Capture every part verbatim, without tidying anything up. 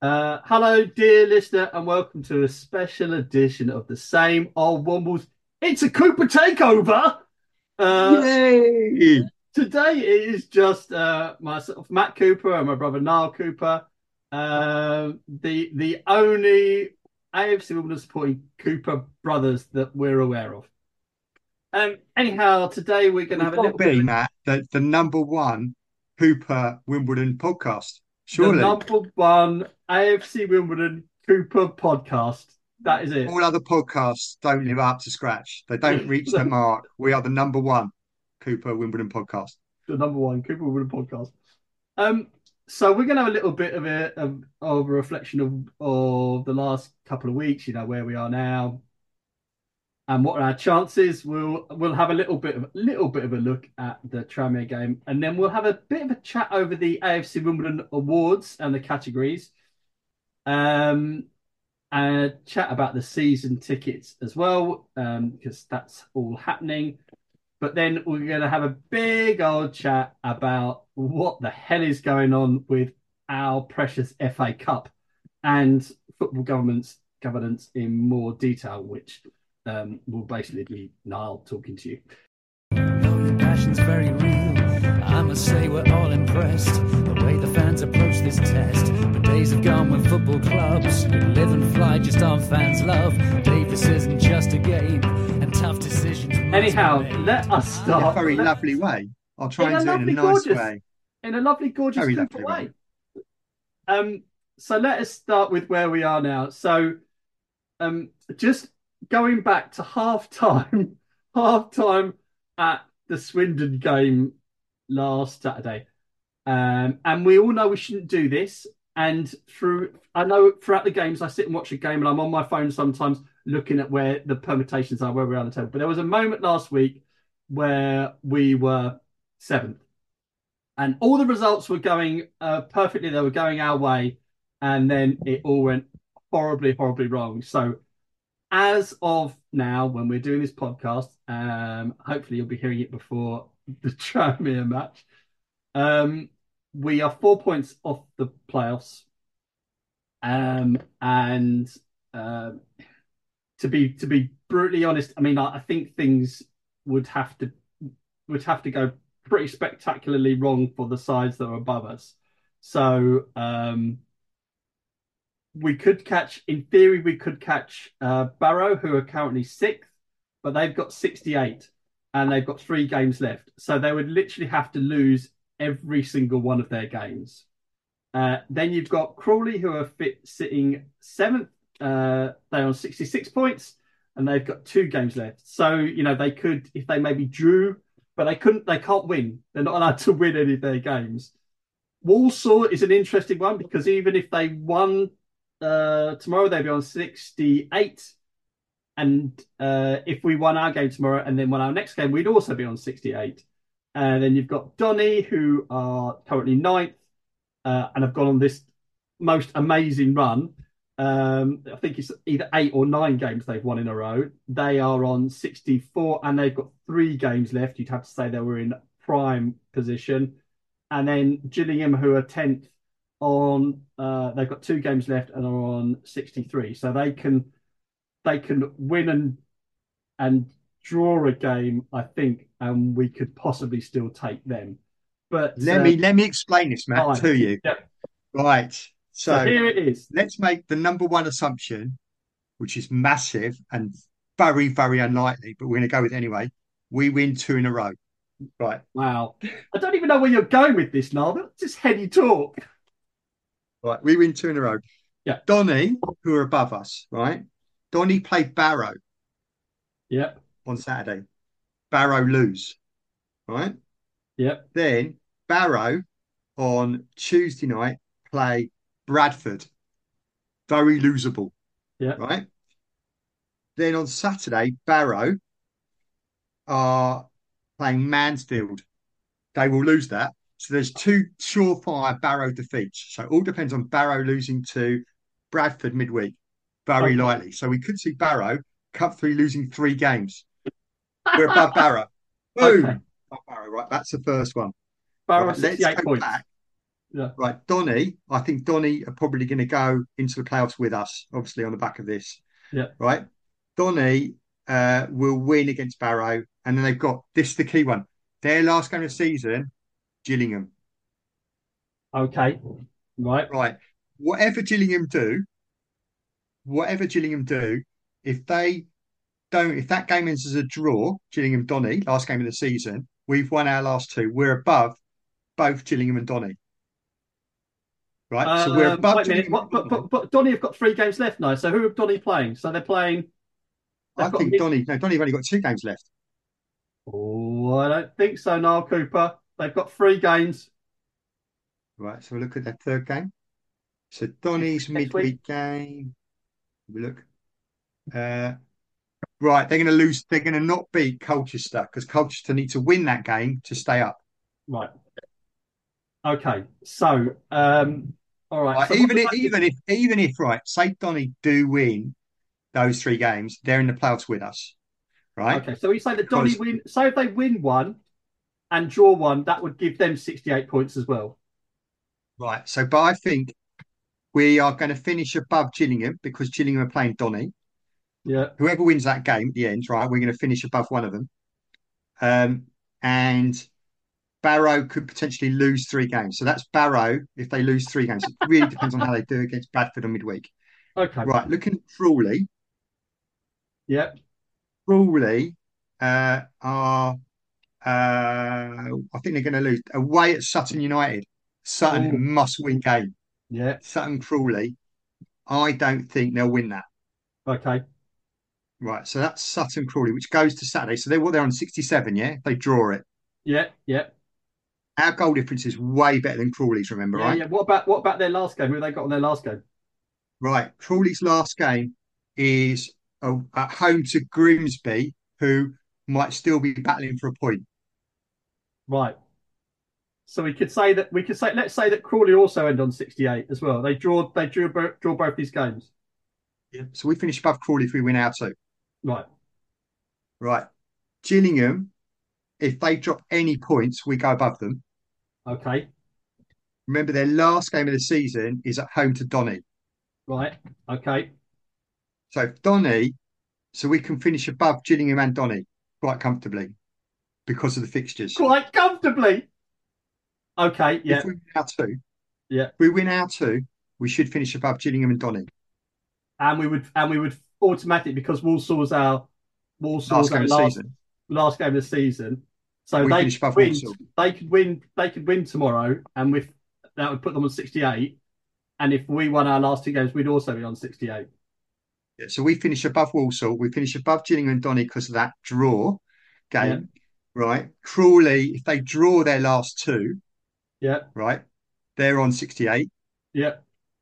Uh, hello, dear listener, and welcome to a special edition of the Same Old Wombles. It's a Cooper takeover. Uh, Yay! Today it is just uh, myself, Matt Cooper, and my brother Niall Cooper. Um, the the only A F C Wimbledon supporting Cooper brothers that we're aware of. Um, anyhow, today we're going to We've have a got to little bit be, of Matt, the, the number one Hooper Wimbledon podcast. the Surely. number one A F C Wimbledon Cooper podcast. That is it. All other podcasts don't live up to scratch. They don't reach the mark. We are the number one Cooper Wimbledon podcast. The number one Cooper Wimbledon podcast. Um, so we're going to have a little bit of a of, of a reflection of of the last couple of weeks. You know where we are now, and what are our chances. We'll we'll have a little bit of little bit of a look at the Tranmere game, and then we'll have a bit of a chat over the A F C Wimbledon awards and the categories. Um, and chat about the season tickets as well, um, because that's all happening. But then we're going to have a big old chat about what the hell is going on with our precious F A Cup and football governance governance in more detail, which um, will basically be Niall talking to you. Though your passion's very real, I must say we're all impressed. The way the fans approach this test. The days have gone when football clubs could live and fly just on fans' love. Davis isn't just a game, and tough decisions. Anyhow, let us start. In a very let, lovely way. I'll try in and a do it in lovely, a nice gorgeous, way. in a lovely, gorgeous Very Cooper lovely way. way. Um, so let us start with where we are now. So, um, just going back to half time, half time at the Swindon game last Saturday. Um, and we all know we shouldn't do this. And through, I know throughout the games, I sit and watch a game and I'm on my phone sometimes looking at where the permutations are, where we are on the table. But there was a moment last week where we were seventh and all the results were going uh, perfectly. They were going our way. And then it all went horribly, horribly wrong. So as of now, when we're doing this podcast, um, hopefully you'll be hearing it before the Tranmere match. Um, we are four points off the playoffs, um, and uh, to be to be brutally honest, I mean, I, I think things would have to would have to go pretty spectacularly wrong for the sides that are above us. So um, we could catch, in theory, we could catch uh, Barrow, who are currently sixth, but they've got sixty-eight and they've got three games left. So they would literally have to lose every single one of their games. Uh, then you've got Crawley, who are fit, sitting seventh. Uh, they're on sixty-six points and they've got two games left. So, you know, they could, if they maybe drew, but they couldn't, they can't win. They're not allowed to win any of their games. Walsall is an interesting one because even if they won uh, tomorrow, they'd be on sixty-eight. And uh, if we won our game tomorrow and then won our next game, we'd also be on sixty-eight. And then you've got Donny, who are currently ninth uh, and have gone on this most amazing run. Um, I think it's either eight or nine games they've won in a row. They are on sixty-four and they've got three games left. You'd have to say they were in prime position. And then Gillingham, who are tenth, on uh, they've got two games left and are on sixty-three. So they can they can win and and draw a game, I think, and we could possibly still take them. But Let uh, me let me explain this, Matt, fine. to you. Yeah. Right. So So here it is. let's make the number one assumption, which is massive and very, very unlikely, but we're going to go with it anyway. We win two in a row. Right. Wow. I don't even know where you're going with this, Niall. That's just heady talk. Right. We win two in a row. Yeah. Donny, who are above us, right? Donny played Barrow Yep. on Saturday. Barrow lose, right? Yep. Then Barrow on Tuesday night play Bradford. Very losable, Yep. right? Then on Saturday, Barrow are playing Mansfield. They will lose that. So there's two surefire Barrow defeats. So it all depends on Barrow losing to Bradford midweek. Very Okay. likely. So we could see Barrow Cup three losing three games. We're above Barrow. Okay. Boom. Above Barrow, right? That's the first one. Barrow Right. Let's sixty-eight go points. back. Yeah. Right, Donny. I think Donny are probably going to go into the playoffs with us, obviously on the back of this. Yeah. Right, Donny uh, will win against Barrow, and then they've got this is the key one. Their last game of the season, Gillingham. Okay. Right. Right, whatever Gillingham do, whatever Gillingham do, if they don't, if that game ends as a draw, Gillingham Donny, last game of the season, we've won our last two. We're above both Gillingham and Donny. Right, so we're Um, above wait a minute. Gillingham What? and But, Donny. but but Donny have got three games left now. So who are Donny playing? So they're playing. I They've got. think Donny, no, Donny have only got two games left. Oh, I don't think so, Niall Cooper. They've got three games Right, so we'll look at their third game. So next, Donny's next week. midweek game. We look. Uh, right, they're going to lose. They're going to not beat Colchester because Colchester need to win that game to stay up. Right. Okay. So, um, all right. Right, So what even does if, that give? even if, even if, right, say Donny do win those three games, they're in the playoffs with us, right? Okay. So we say that Donny Because win. So if they win one and draw one, that would give them sixty-eight points as well. right, so but I think we are going to finish above Gillingham because Gillingham are playing Donny. Yeah. Whoever wins that game at the end, right, we're going to finish above one of them. Um, and Barrow could potentially lose three games. So that's Barrow if they lose three games. It really depends on how they do against Bradford on midweek. Okay. Right, looking at Crawley. Yeah. Crawley uh, are, uh, I think they're going to lose away at Sutton United. Sutton, a Oh. must-win game. Yeah. Sutton Crawley, I don't think they'll win that. Okay. Right, so that's Sutton Crawley, which goes to Saturday. So they're what they're on sixty-seven, yeah? They draw it. Yeah. Yeah. Our goal difference is way better than Crawley's, remember, Yeah. right? Yeah. What about what about their last game? Who have they got on their last game? Right. Crawley's last game is uh, at home to Grimsby, who might still be battling for a point. Right. So we could say that we could say let's say that Crawley also end on sixty-eight as well. They draw they drew draw both these games. Yeah. So we finish above Crawley if we win our two. Right. Right. Gillingham, if they drop any points, we go above them. Okay. Remember, their last game of the season is at home to Donny. Right. Okay. So if Donny, so we can finish above Gillingham and Donny quite comfortably because of the fixtures. Quite comfortably. Okay. Yeah. If we win our two, Yeah. if we win our two, we should finish above Gillingham and Donny. And we would and we would automatically because Walsall's our Last Walsall's game our of the last season. last game of the season. So We they finish could above win. Walsall. They could win. They could win tomorrow, and with that would put them on sixty-eight. And if we won our last two games, we'd also be on sixty-eight. Yeah, so we finish above Walsall. We finish above Gillingham and Donny because of that draw game, right? Crawley, if they draw their last two, Yeah. right, they're on sixty-eight, Yeah.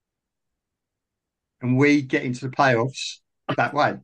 and we get into the playoffs that way.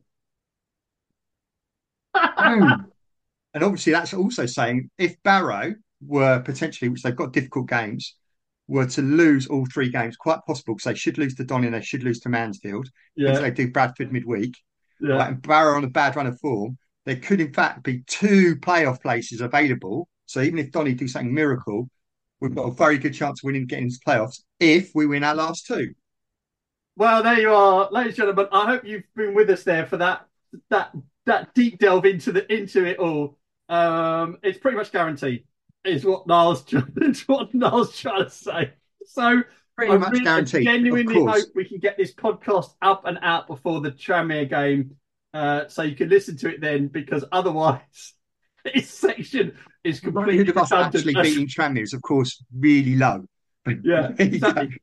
Oh. And obviously, that's also saying if Barrow were potentially, which they've got difficult games, were to lose all three games, quite possible because they should lose to Donny and they should lose to Mansfield. Depends Yeah. if they do Bradford midweek. Yeah. Right, and Barrow on a bad run of form, there could in fact be two playoff places available. So even if Donny do something miracle, we've got a very good chance of winning, getting into playoffs if we win our last two. Well, there you are, ladies and gentlemen. I hope you've been with us there for that that that deep delve into the into it all. Um, it's pretty much guaranteed, is what Niall's is what Niall's trying to say. So Pretty I much really, guaranteed. I genuinely Of course. hope we can get this podcast up and out before the Tranmere game, uh, so you can listen to it then, because otherwise this section is The completely likelihood of us redundant. actually beating Tranmere is, of course, really low. But Yeah, exactly.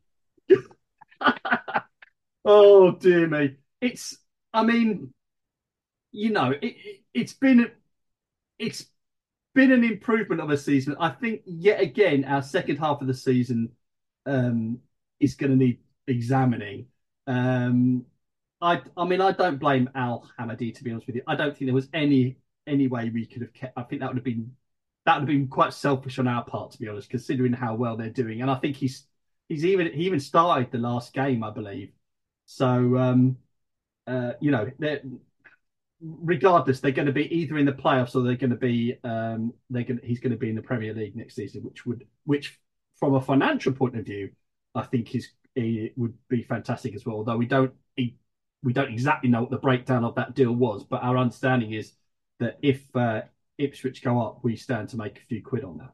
Oh dear me. It's, I mean, you know, it, it it's been it's been an improvement of a season. I think yet again our second half of the season um is going to need examining. Um I I mean I don't blame Al Hamadi, to be honest with you. I don't think there was any any way we could have kept. I think that would have been that would have been quite selfish on our part, to be honest, considering how well they're doing. And I think he's he's even he even started the last game, I believe. So um uh you know, they're regardless, they're going to be either in the playoffs or they're going to be um they're going he's going to be in the Premier League next season, which would which from a financial point of view, I think is it would be fantastic as well. Although we don't we don't exactly know what the breakdown of that deal was, but our understanding is that if uh, Ipswich go up, we stand to make a few quid on that.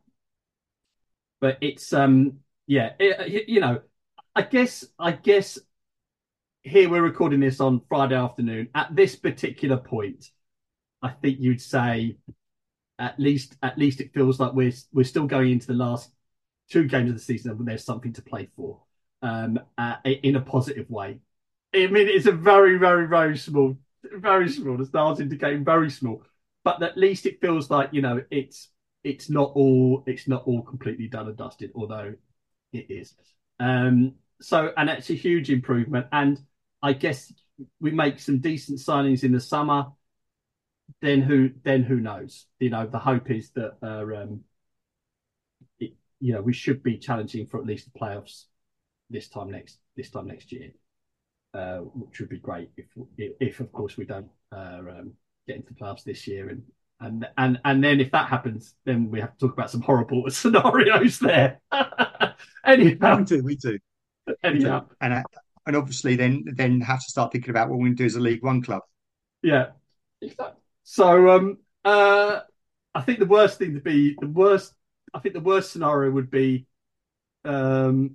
But it's um yeah, it, you know, I guess I guess here we're recording this on Friday afternoon. At this particular point, I think you'd say at least at least it feels like we're we're still going into the last two games of the season and there's something to play for, um, uh, in a positive way. I mean, it's a very, very, very small, very small. The stars indicating very small, but at least it feels like, you know, it's it's not all it's not all completely done and dusted, although it is. Um, so, and it's a huge improvement. And I guess we make some decent signings in the summer. Then who then who knows? You know, the hope is that uh, um, it, you know, we should be challenging for at least the playoffs this time next this time next year. Uh, which would be great if, if, if of course, we don't uh, um, get into the playoffs this year, and and and and then if that happens, then we have to talk about some horrible scenarios there. Anyhow, we do, we do, anyhow, we do. and uh, and obviously then then have to start thinking about what we're going to do as a League One club. Yeah, so um, uh, I think the worst thing to be the worst. I think the worst scenario would be um.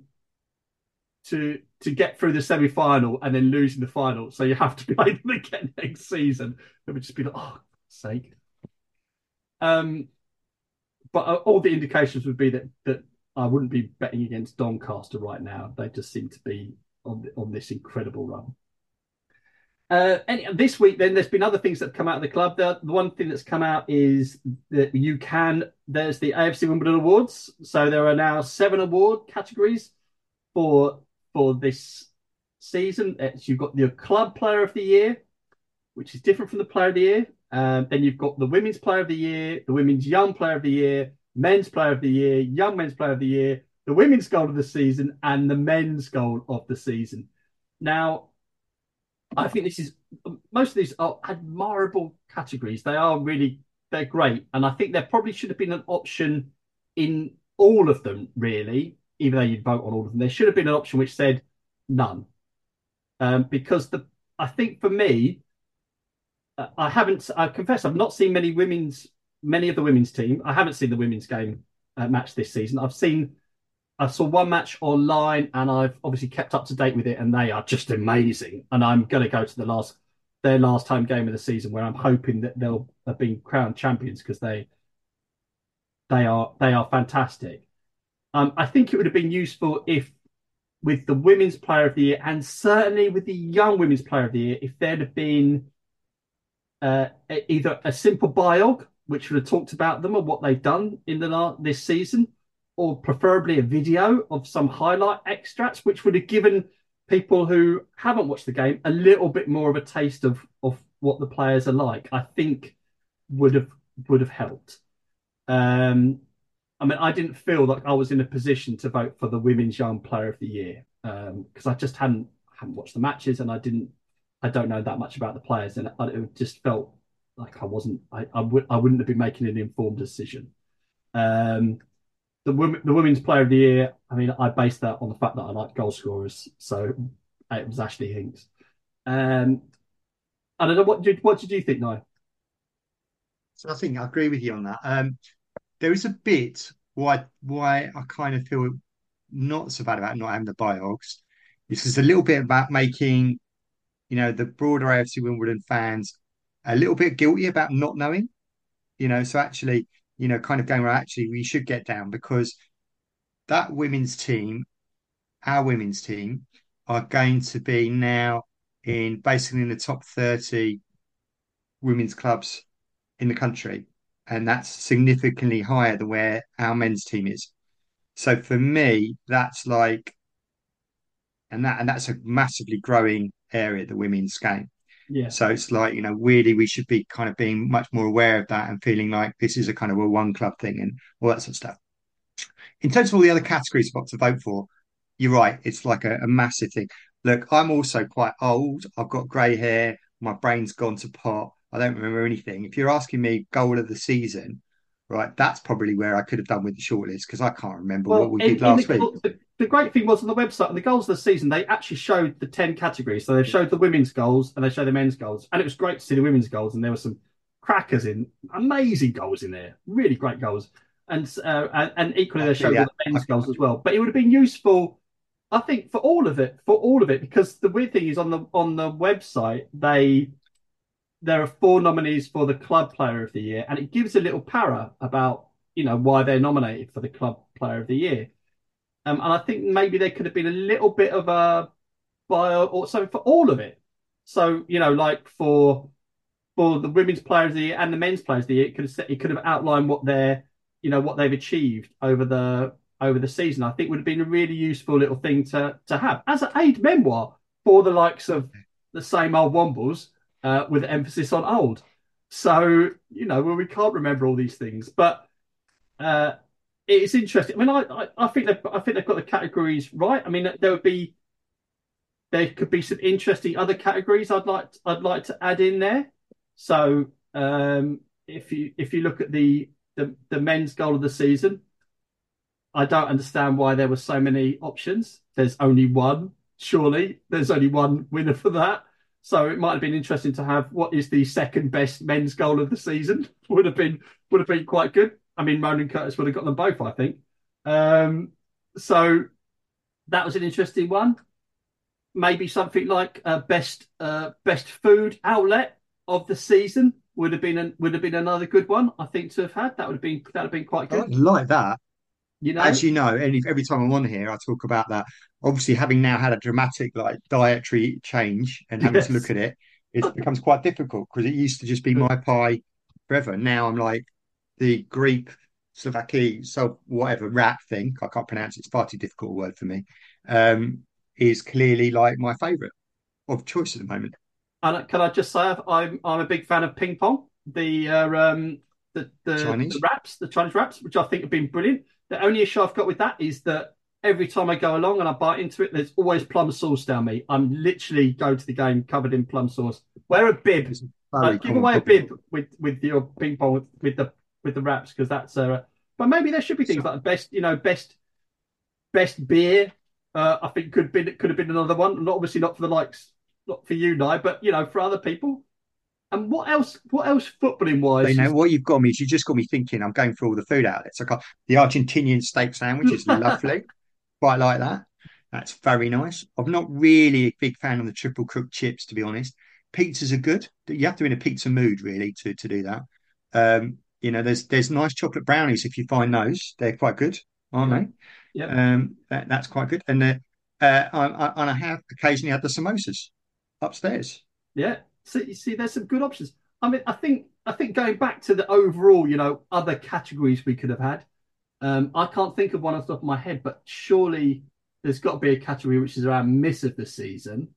to to get through the semi-final and then losing the final, so you have to play them again next season. It would just be like, oh, for sake. Um, but all the indications would be that that I wouldn't be betting against Doncaster right now. They just seem to be on on this incredible run. Uh, and this week, then there's been other things that have come out of the club. The, the one thing that's come out is that you can. There's the A F C Wimbledon Awards, so there are now seven award categories for. For this season, it's, you've got the Club Player of the Year, which is different from the Player of the Year. Um, then you've got the Women's Player of the Year, the Women's Young Player of the Year, Men's Player of the Year, Young Men's Player of the Year, the Women's Goal of the Season, and the Men's Goal of the Season. Now, I think this is most of these are admirable categories. They are really they're great, and I think there probably should have been an option in all of them, really. Even though you'd vote on all of them, there should have been an option which said none, um, because the I think for me, uh, I haven't. I confess I've not seen many women's many of the women's team. I haven't seen the women's game uh, match this season. I've seen I saw one match online, and I've obviously kept up to date with it, and they are just amazing. And I'm going to go to the last their last home game of the season, where I'm hoping that they'll have been crowned champions because they they are they are fantastic. Um, I think it would have been useful if, with the Women's Player of the Year, and certainly with the Young Women's Player of the Year, if there'd have been uh, either a simple biog, which would have talked about them and what they've done in the last, this season, or preferably a video of some highlight extracts, which would have given people who haven't watched the game a little bit more of a taste of of what the players are like. I think would have would have helped. Um, I mean, I didn't feel like I was in a position to vote for the Women's Young Player of the Year because um, I just hadn't hadn't watched the matches, and I didn't I don't know that much about the players, and it, it just felt like I wasn't I I, w- I wouldn't have been making an informed decision. Um, the women the Women's Player of the Year, I mean, I based that on the fact that I like goal scorers, so it was Ashley Hinks. Um, I don't know what did what did you think, Nye? So I think I agree with you on that. Um, there is a bit why why I kind of feel not so bad about not having the biogs. This is a little bit about making, you know, the broader A F C Wimbledon fans a little bit guilty about not knowing, you know. So actually, you know, kind of going, well, actually, we should get down because that women's team, our women's team, are going to be now in basically in the top thirty women's clubs in the country. And that's significantly higher than where our men's team is. So for me, that's like, and that and that's a massively growing area, the women's game. Yeah, So it's like, you know, really we should be kind of being much more aware of that and feeling like this is a kind of a one club thing and all that sort of stuff. In terms of all the other categories I've got to vote for, you're right, it's like a, a massive thing. Look, I'm also quite old. I've got grey hair. My brain's gone to pot. I don't remember anything. If you're asking me goal of the season, right? That's probably where I could have done with the shortlist because I can't remember what Well, we in, did in the, last week. the the great thing was on the website, on the goals of the season, they actually showed the ten categories. So they showed the women's goals and they showed the men's goals, and it was great to see the women's goals. And there were some crackers in, amazing goals in there, really great goals, and uh, and, and equally they showed Actually, all I, the I, men's goals as well. But it would have been useful, I think, for all of it, for all of it, because the weird thing is on the on the website they there are four nominees for the club player of the year, and it gives a little para about you know why they're nominated for the club player of the year. Um, and I think maybe there could have been a little bit of a bio or something for all of it. So you know, like for for the women's players of the year and the men's players of the year, it could have it could have outlined what they're you know what they've achieved over the over the season. I think would have been a really useful little thing to to have as an aid memoir for the likes of the same old Wombles, uh, with emphasis on old. So you know, well, we can't remember all these things, but uh, it's interesting. I mean, I, I, I think they've I think they've got the categories right. I mean, there would be there could be some interesting other categories I'd like to, I'd like to add in there. So um, if you if you look at the, the the men's goal of the season, I don't understand why there were so many options. There's only one, surely. There's only one winner for that. So it might have been interesting to have what is the second best men's goal of the season. Would have been would have been quite good. I mean, Ronan Curtis would have got them both, I think. Um, so that was an interesting one. Maybe something like uh, best uh, best food outlet of the season would have been an, would have been another good one, I think, to have had. That would have been that would have been quite I good. like that. You know, As you know, any, every time I'm on here, I talk about that. Obviously, having now had a dramatic like dietary change and having to look yes, at it, it becomes quite difficult because it used to just be my pie forever. Now I'm like the Greek, Slovakia, so whatever wrap thing. I can't pronounce it. It's far too difficult a word for me. Um, is clearly like my favourite of choice at the moment. and can I just say I'm I'm a big fan of ping pong, the uh, um the, the the Chinese. wraps, the Chinese wraps, which I think have been brilliant. The only issue I've got with that is that every time I go along and I bite into it, there's always plum sauce down me. I'm literally go to the game covered in plum sauce. Wear a bib. It's a Uh, very give common away a problem. bib with with your ping pong with, with the with the wraps because that's uh. But maybe there should be things So, like best, you know, best best beer. Uh, I think could be could have been another one. Not obviously not for the likes, not for you, Nye, but you know, for other people. And what else? What else footballing you wise know is what you've got me is you just got me thinking. I'm going through all the food outlets. I got the Argentinian steak sandwich is lovely. Quite like that. That's very nice. I'm not really a big fan of the triple cooked chips, to be honest. Pizzas are good. You have to be in a pizza mood really to to do that. Um, you know, there's there's nice chocolate brownies if you find those. They're quite good, aren't yeah, they? yeah, Um, that, that's quite good. And uh, uh, I, I, and I have occasionally had the samosas upstairs. yeah. So you see, there's some good options. I mean, I think I think going back to the overall, you know, other categories we could have had. Um, I can't think of one off the top of my head, but surely there's got to be a category which is around miss of the season.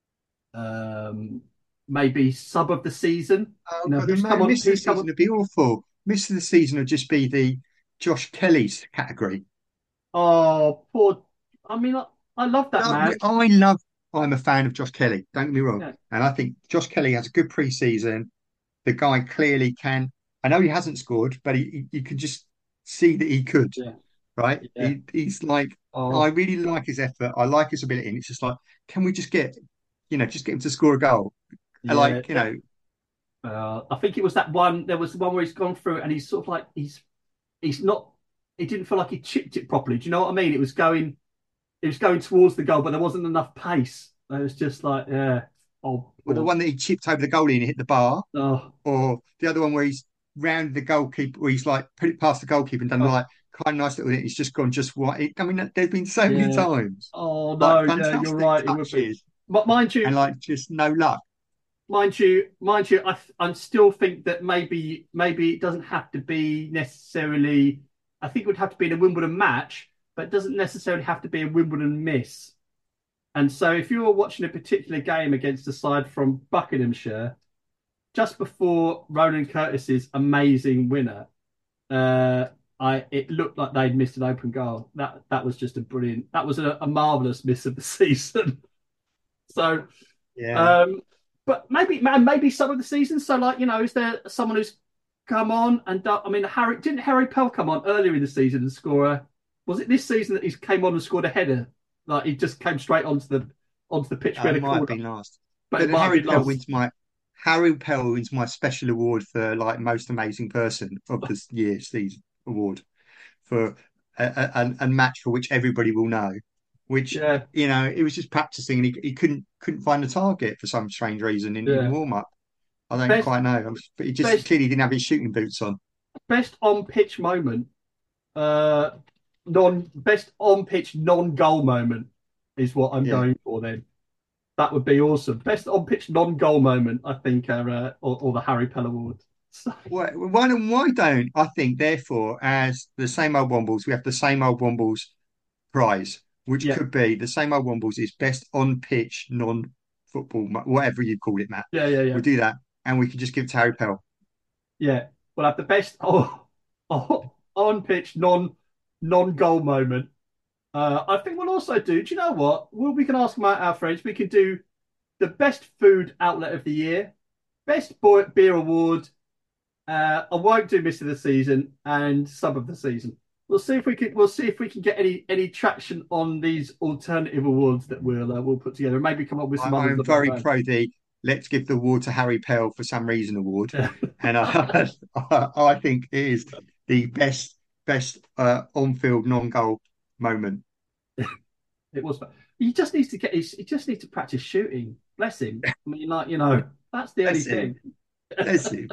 Um, maybe sub of the season. Oh You know, God, the who's come man, on? miss of the Who's come season on? would be awful. Miss of the season would just be the Josh Kelly's category. Oh, poor. I mean, I, I love that No, man. I love. I'm a fan of Josh Kelly. Don't get me wrong, Yeah, and I think Josh Kelly has a good pre-season. The guy clearly can. I know he hasn't scored, but he, he you can just see that he could. yeah, Right? yeah. He, he's like, I Oh, really like his effort. I like his ability, and it's just like, can we just get, you know, just get him to score a goal? I yeah. like, you know, Uh, I think it was that one. There was the one where he's gone through and he's sort of like he's he's not. He didn't feel like he chipped it properly. Do you know what I mean? It was going. It was going towards the goal, but there wasn't enough pace. It was just like, yeah. Oh, well, the poor. one that he chipped over the goalie and hit the bar, Oh, or the other one where he's rounded the goalkeeper, where he's like put it past the goalkeeper and done oh, like kind of nice little. It's just gone just wide. I mean, there's been so many yeah. times Oh like no, yeah, you're fantastic right. It would be. touches But mind you, and like just no luck. mind you, mind you, I I still think that maybe maybe it doesn't have to be necessarily. I think it would have to be in a Wimbledon match, but it doesn't necessarily have to be a Wimbledon miss. And so, if you were watching a particular game against a side from Buckinghamshire, just before Ronan Curtis's amazing winner, uh, I it looked like they'd missed an open goal. That that was just a brilliant. That was a, a marvelous miss of the season. So, Yeah. um, but maybe maybe some of the season. So, like you know, is there someone who's come on and do- I mean, Harry didn't Harry Pell come on earlier in the season and score a? Was it this season that he came on and scored a header? Like he just came straight onto the onto the pitch. We Uh, had a might have corner, been last. but But it then might have Harry been Pell last. wins my Harry Pell wins my special award for like most amazing person of this year, Steve's award for a, a, a a match for which everybody will know. Which, Yeah, you know, he was just practicing and he, he couldn't couldn't find the target for some strange reason in, in yeah. warm up. I don't Best quite know, but he just best clearly didn't have his shooting boots on. best on pitch moment. Uh, non best on pitch non goal moment is what I'm Yeah. going for. Then that would be awesome. Best on pitch non goal moment, I think, are uh, or, or the Harry Pell Award. So, Why, why, don't- why don't I think, therefore, as the same old Wombles, we have the same old Wombles prize, which yeah, could be the same old Wombles is best on pitch non football, whatever you call it, Matt. yeah, yeah, yeah, We'll do that, and we can just give it to Harry Pell. yeah. We'll have the best oh, oh, on pitch non non goal moment. Uh, I think we'll also do. Do you know what? Well, we can ask my, our friends. We can do the best food outlet of the year, best boy, beer award. Uh, I won't do Mister the Season and sub of the season. We'll see if we can. We'll see if we can get any any traction on these alternative awards that we'll uh, we'll put together. And maybe come up with I, some others I'm that I very don't pro the let's give the award to Harry Pell for some reason award, know. and I, I, I think it is the best best uh, on field non goal moment. It was. He just needs to get. His, he just needs to practice shooting. Bless him. I mean, like you know, that's the only That's it. thing. That's it.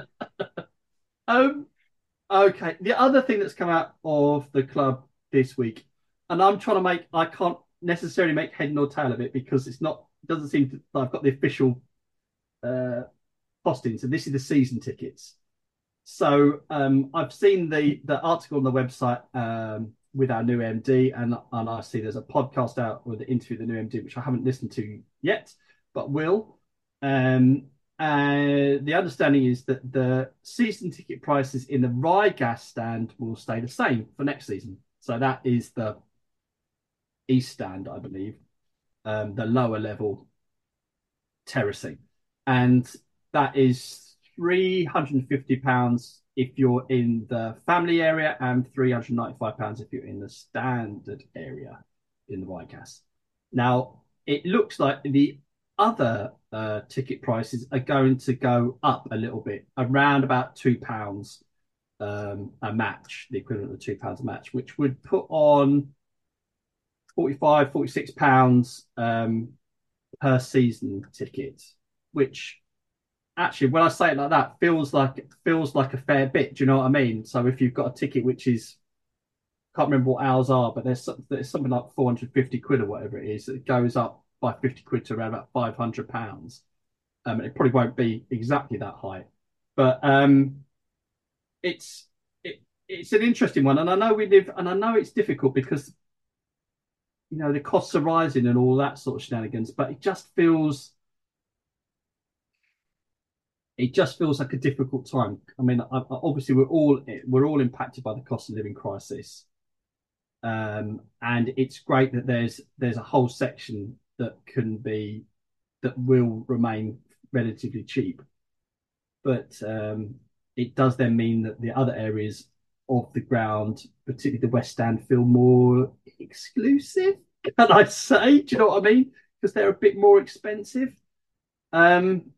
Um. Okay. The other thing that's come out of the club this week, and I'm trying to make. I can't necessarily make head nor tail of it because it's not. It doesn't seem to. I've got the official uh costing. So this is the season tickets. So um, I've seen the the article on the website um, with our new M D, and and I see there's a podcast out with the interview with the new M D, which I haven't listened to yet, but will. Um, and the understanding is that the season ticket prices in the Rye Gas stand will stay the same for next season. So that is the East stand, I believe, um, the lower level terracing, and that is three hundred and fifty pounds if you're in the family area, and three hundred and ninety-five pounds if you're in the standard area in the White Gas. Now, it looks like the other uh, ticket prices are going to go up a little bit, around about two pounds um, a match, the equivalent of two pounds a match, which would put on forty-five, forty-six pounds um, per season ticket, which actually, when I say it like that, feels like feels like a fair bit. Do you know what I mean? So if you've got a ticket which is, can't remember what ours are, but there's, there's something like four hundred fifty quid or whatever it is, it goes up by fifty quid to around about five hundred pounds. Um, it probably won't be exactly that high, but um, it's it, it's an interesting one, and I know we live, and I know it's difficult because you know the costs are rising and all that sort of shenanigans, but it just feels it just feels like a difficult time. I mean, obviously we're all we're all impacted by the cost of living crisis, um, and it's great that there's there's a whole section that can be that will remain relatively cheap, but um, it does then mean that the other areas of the ground, particularly the West Stand, feel more exclusive. Can I say? Do you know what I mean? Because they're a bit more expensive. Um,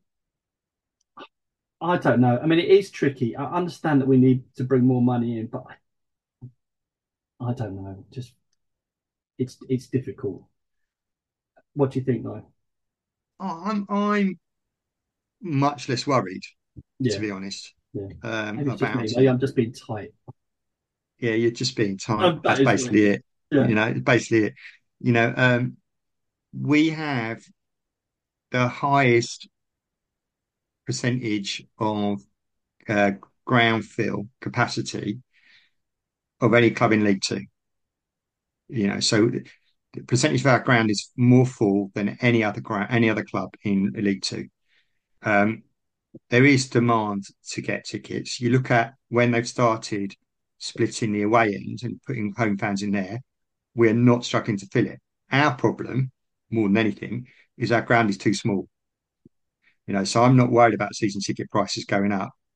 I don't know. I mean, it is tricky. I understand that we need to bring more money in, but I, I don't know. Just it's it's difficult. What do you think, though? I'm I'm much less worried, to Yeah, be honest, yeah. um, Maybe it's just me. about Maybe it. I'm just being tight. Yeah, you're just being tight. Um, that That's is me. basically it. Yeah, You know, it's basically it. You know, um, we have the highest percentage of uh, ground fill capacity of any club in League Two. You know, so the percentage of our ground is more full than any other ground, any other club in League Two. Um, there is demand to get tickets. You look at when they've started splitting the away end and putting home fans in there, we're not struggling to fill it. Our problem, more than anything, is our ground is too small. You know, so I'm not worried about season ticket prices going up.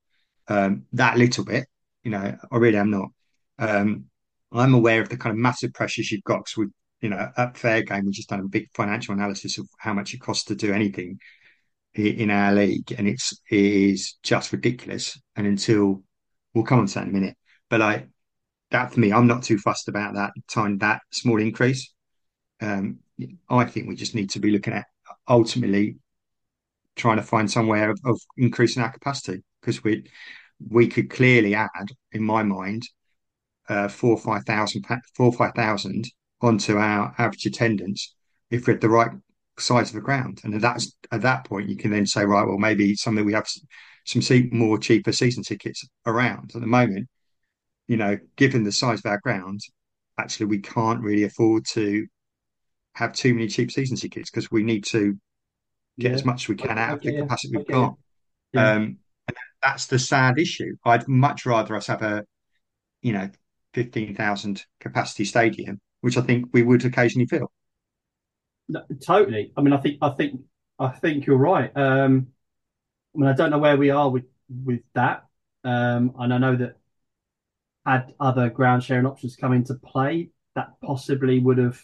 um, that little bit. You know, I really am not. Um, I'm aware of the kind of massive pressures you've got because we, you know, at Fair Game, we've just done a big financial analysis of how much it costs to do anything in our league, and it's it is just ridiculous. And until we'll come on to that in a minute, but like that for me, I'm not too fussed about that time that small increase. Um, I think we just need to be looking at ultimately trying to find somewhere of, of increasing our capacity because we we could clearly add, in my mind, uh, four or five thousand, four or five thousand onto our average attendance if we're at the right size of the ground. And that's at that point you can then say, right, well, maybe something we have some more cheaper season tickets around. At the moment, you know, given the size of our ground, actually we can't really afford to have too many cheap season tickets because we need to get Yeah, as much as we I, can I out of get the you. capacity I we've get you. got. Yeah. Um, and that's the sad issue. I'd much rather us have a, you know, fifteen thousand capacity stadium, which I think we would occasionally fill. No, totally. I mean, I think, I think, I think you're right. Um, I mean, I don't know where we are with with that, um, and I know that had other ground sharing options come into play, that possibly would have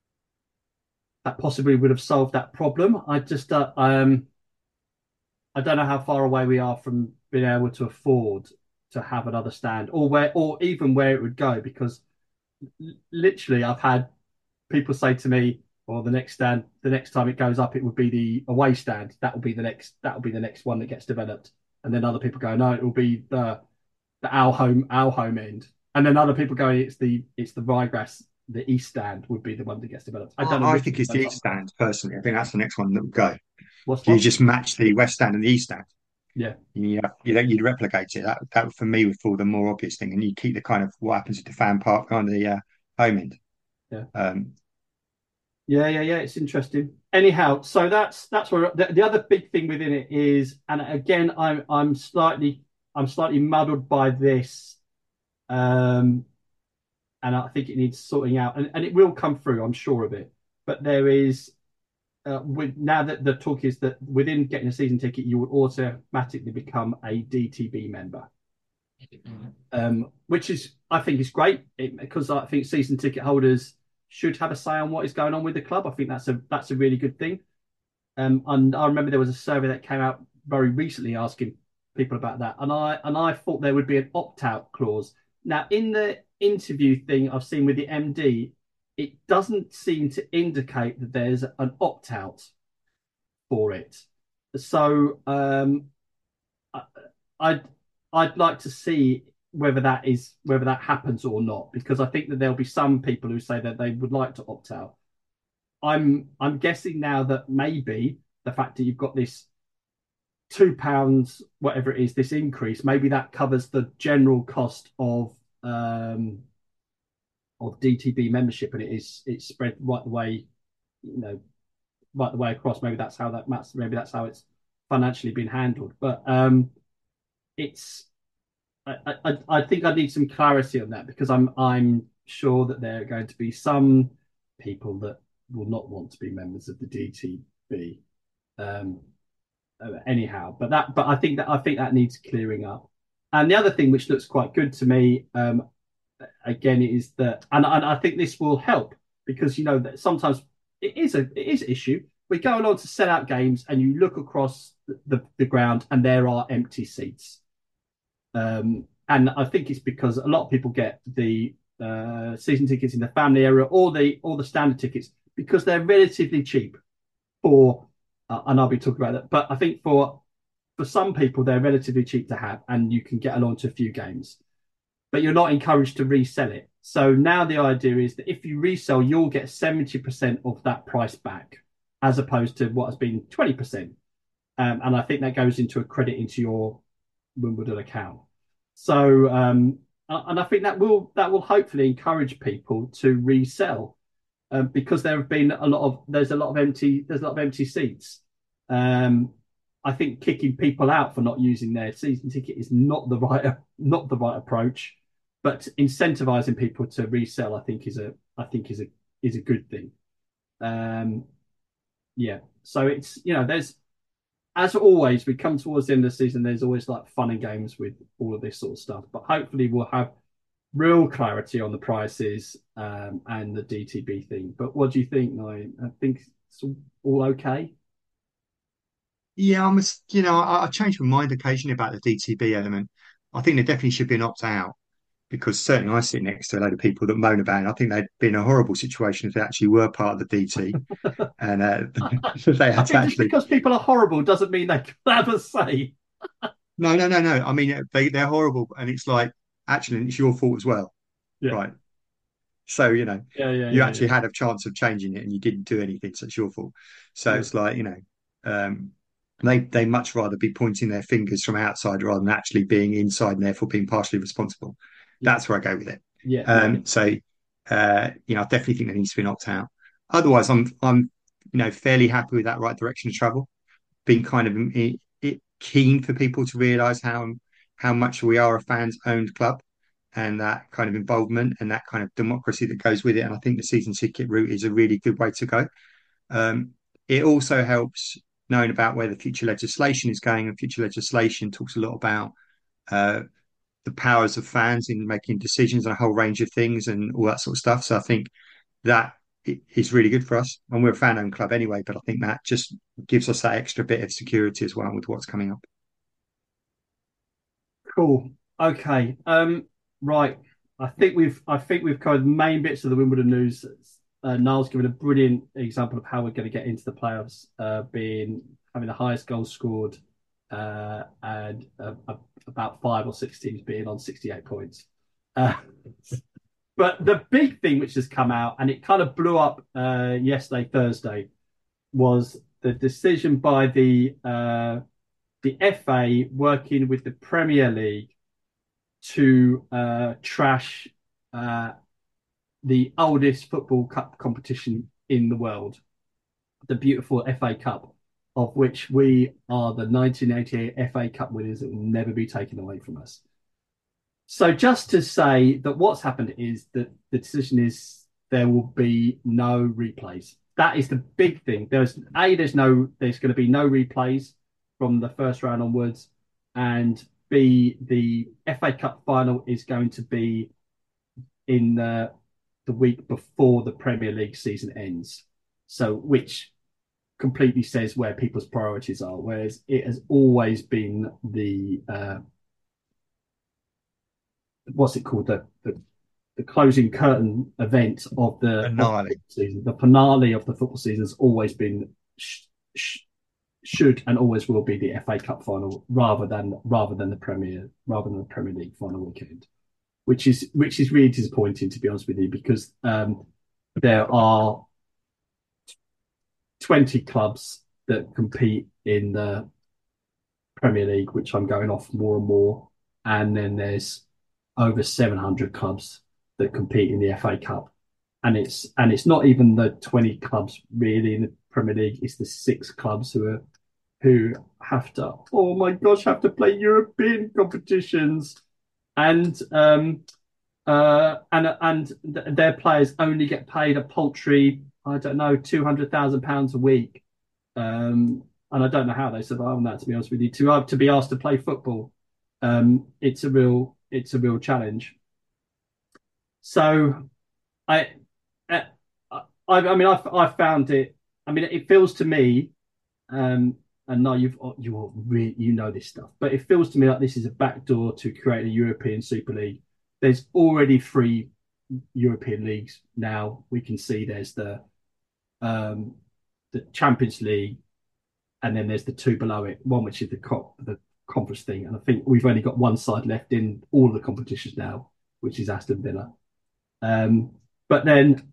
that possibly would have solved that problem. I just, uh, um, I don't know how far away we are from being able to afford to have another stand, or where, or even where it would go, because literally, I've had people say to me, "Well, the next stand, the next time it goes up, it would be the away stand. That will be the next. That will be the next one that gets developed." And then other people go, "No, it will be the the our home our home end." And then other people go, "It's the it's the Ryegrass, the east stand would be the one that gets developed." I don't know I, I which think it's one the goes East up Stand first. personally. I think that's the next one that would go. What's You one? just match the West Stand and the East Stand. Yeah, You you don't you'd replicate it. That that for me would fall the more obvious thing, and you keep the kind of what happens at the fan park on the uh, home end. yeah, Um, yeah, yeah, yeah. It's interesting. Anyhow, so that's that's where the, the other big thing within it is, and again, I'm I'm slightly I'm slightly muddled by this. Um, and I think it needs sorting out, and, and it will come through. I'm sure of it. But there is, uh, with now that the talk is that within getting a season ticket, you will automatically become a D T B member, um, which is I think is great it, because I think season ticket holders should have a say on what is going on with the club. I think that's a that's a really good thing. Um, and I remember there was a survey that came out very recently asking people about that, and I and I thought there would be an opt out clause. Now, in the interview thing I've seen with the M D, it doesn't seem to indicate that there's an opt out for it. So um, I, I'd I'd like to see whether that is whether that happens or not, because I think that there'll be some people who say that they would like to opt out. I'm I'm guessing now that maybe the fact that you've got this two pounds, whatever it is, this increase, maybe that covers the general cost of um of D T B membership, and it is it's spread right the way, you know, right the way across. Maybe that's how that maybe that's how it's financially been handled. But um it's I, I I think I need some clarity on that, because I'm I'm sure that there are going to be some people that will not want to be members of the D T B. Um, uh, anyhow, but that but I think that I think that needs clearing up. And the other thing which looks quite good to me, um, again, is that, and, and I think this will help, because you know that sometimes it is a it is an issue. We go along to sell out games, and you look across the, the, the ground, and there are empty seats. Um, and I think it's because a lot of people get the uh, season tickets in the family area, or the or the standard tickets, because they're relatively cheap for, uh, and I'll be talking about that. But I think for for some people they're relatively cheap to have, and you can get along to a few games. But you're not encouraged to resell it. So now the idea is that if you resell, you'll get seventy percent of that price back, as opposed to what has been twenty percent. Um, and I think that goes into a credit into your Wimbledon account. So, um, and I think that will that will hopefully encourage people to resell, um, because there have been a lot of there's a lot of empty there's a lot of empty seats. Um, I think kicking people out for not using their season ticket is not the right not the right approach, but incentivizing people to resell, I think is a I think is a is a good thing. Um, yeah, so it's you know there's as always, we come towards the end of the season. There's always like fun and games with all of this sort of stuff. But hopefully, we'll have real clarity on the prices um, and the D T B thing. But what do you think, Niall? I think it's all okay. Yeah, I'm, a, you know, I, I change my mind occasionally about the D T B element. I think there definitely should be an opt out because certainly I sit next to a load of people that moan about it. I think they'd be in a horrible situation if they actually were part of the D T and uh, they I had to think just actually. because people are horrible doesn't mean they can have a say. No, no, no, no. I mean, they, they're horrible. And it's like, actually, it's your fault as well. Yeah, Right. So, you know, yeah, yeah, you yeah, actually yeah. had a chance of changing it and you didn't do anything. So it's your fault. So Yeah. it's like, you know, um, they they much rather be pointing their fingers from outside rather than actually being inside and therefore being partially responsible. Yeah. That's where I go with it. Yeah, yeah, Um, so uh, you know, I definitely think there needs to be an opt out. Otherwise, I'm I'm you know fairly happy with that right direction of travel. Being kind of it, it, keen for people to realise how how much we are a fans owned club and that kind of involvement and that kind of democracy that goes with it. And I think the season ticket route is a really good way to go. Um, it also helps knowing about where the future legislation is going, and future legislation talks a lot about uh, the powers of fans in making decisions on a whole range of things and all that sort of stuff. So I think that is really good for us, and we're a fan-owned club anyway. But I think that just gives us that extra bit of security as well with what's coming up. cool. Okay. Um, right. I think we've I think we've covered the main bits of the Wimbledon news. Uh, Niall's given a brilliant example of how we're going to get into the playoffs, uh, being having the highest goals scored, uh, and uh, about five or six teams being on sixty-eight points. Uh, but the big thing which has come out, and it kind of blew up uh, yesterday, Thursday, was the decision by the uh, the F A working with the Premier League to uh, trash uh, the oldest football cup competition in the world, the beautiful F A Cup, of which we are the nineteen eighty-eight F A Cup winners that will never be taken away from us. So just to say that what's happened is that the decision is there will be no replays. That is the big thing. There's a there's no there's going to be no replays from the first round onwards, and B the F A Cup final is going to be in the the week before the Premier League season ends. So which completely says where people's priorities are, whereas it has always been the uh, what's it called the, the the closing curtain event of the, Finale. of the season. The finale of the football season has always been sh- sh- should and always will be the F A Cup final rather than rather than the Premier rather than the Premier League final weekend, which is which is really disappointing, to be honest with you, because um, there are twenty clubs that compete in the Premier League, which I'm going off more and more, and then there's over seven hundred clubs that compete in the F A Cup, and it's and it's not even the twenty clubs really in the Premier League. It's the six clubs who are who have to oh my gosh have to play European competitions, and um uh and and th- their players only get paid a paltry I don't know two hundred thousand pounds a week, um and I don't know how they survive on that, to be honest with you. To uh, to be asked to play football, um it's a real it's a real challenge. So I, I, I mean, I, I found it. I mean, it feels to me, um, and now you've you all really you know this stuff, but it feels to me like this is a backdoor to create a European Super League. There's already three European leagues now. We can see there's the um, the Champions League, and then there's the two below it, one which is the co- the conference thing, and I think we've only got one side left in all of the competitions now, which is Aston Villa. Um, but then,